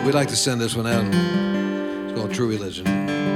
We'd like to send this one out. It's called True Religion.